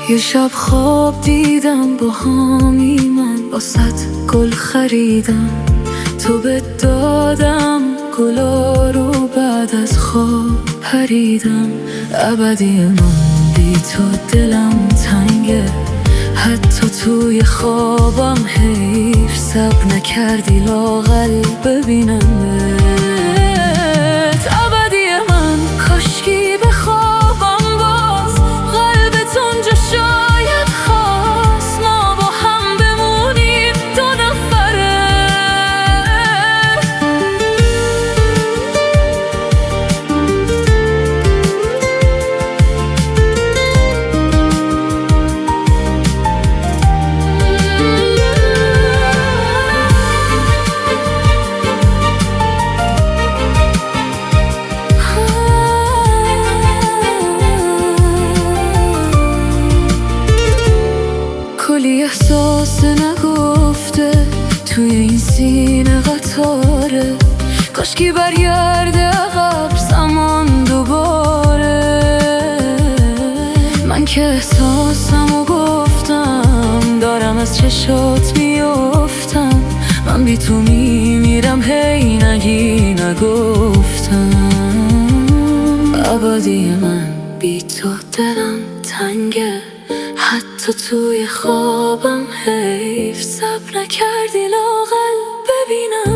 یه شب خواب دیدم با هامی من باست گل خریدم، تو به دادم گلا رو بعد از خواب پریدم. ابدی من بی تو دلم تنگه، حتی توی خوابم حیف صبر نکردی لااقل ببینمت. ابدی من کاشکی به خوابم باز قلبت اونجا شاید خواست، ما با هم بمونیم دو نفره. کلی احساس نگفته توی این سینه قطاره، کاشکی برگرده عقب زمان دوباره. من که احساسمو گفتم دارم از چشات میافتم، من بی تو میمیرم هی نگی نگفتم. ابدی من بی تو دلم تنگه، حتی توی خوابم حیف صبر نکردی لااقل ببینم.